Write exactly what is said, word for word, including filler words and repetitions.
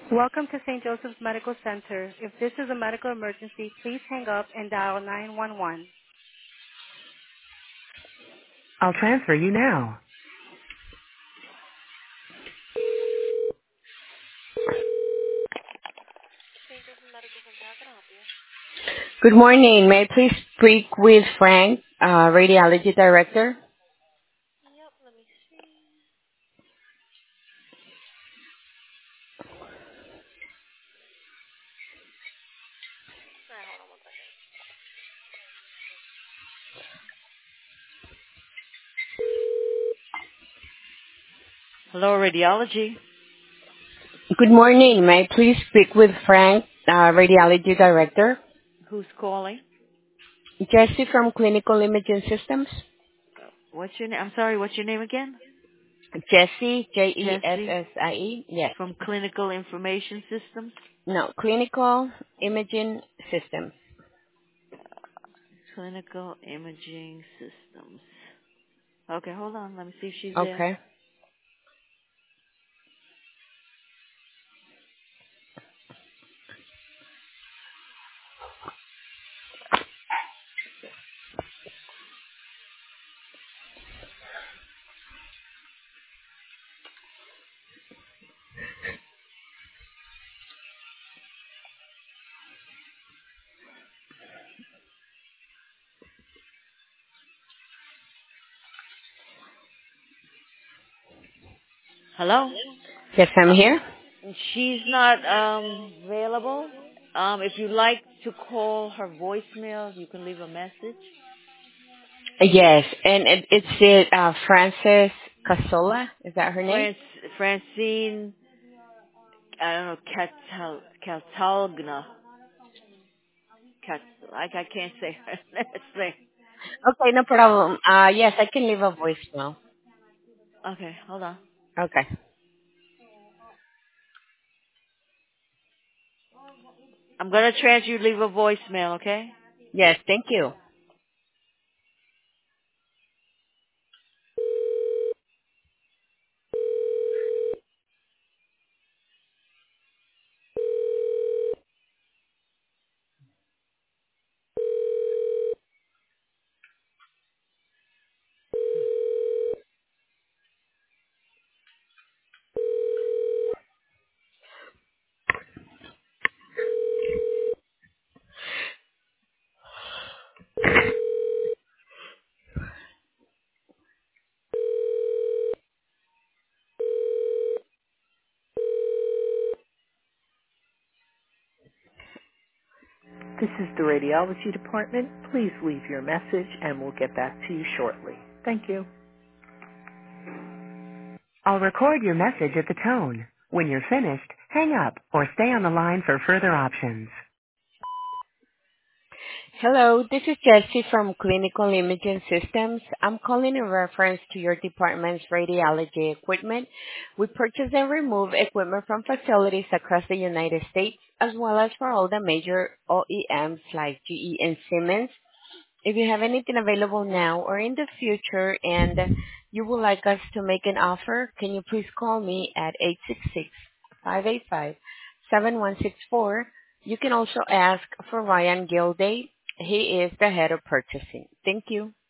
Welcome to Saint Joseph's Medical Center. If this is a medical emergency, please hang up and dial nine one one. I'll transfer you now. Good morning. May I please speak with Frank, uh, radiology director? Hello, radiology. Good morning. May I please speak with Frank, uh, radiology director? Who's calling? Jesse from Clinical Imaging Systems. What's your name? I'm sorry, what's your name again? Jesse, J E S Jesse S I E. Yes. from Clinical Information Systems. No, Clinical Imaging Systems. Clinical Imaging Systems. Okay, hold on. Let me see if she's there. Okay. Hello? Yes, I'm Uh, here. she's not um available. Um, if you'd like to call her voicemail, you can leave a message. Yes, and it, it's it, uh, Frances Casola. Is that her name? Franc- Francine, I don't know, Catal- Catalgna. Cat- I, I can't say her last name. Okay, no problem. Uh, yes, I can leave a voicemail. Okay, hold on. Okay. I'm gonna transfer you. Leave a voicemail, okay? Yes, thank you. This is the radiology department. Please leave your message and we'll get back to you shortly. Thank you. I'll record your message at the tone. When you're finished, hang up or stay on the line for further options. Hello, this is Jessie from Clinical Imaging Systems. I'm calling in reference to your department's radiology equipment. We purchase and remove equipment from facilities across the United States, as well as for all the major O E Ms like G E and Siemens. If you have anything available now or in the future and you would like us to make an offer, can you please call me at eight six six, five eight five, seven one six four. You can also ask for Ryan Gilday. He is the head of purchasing. Thank you.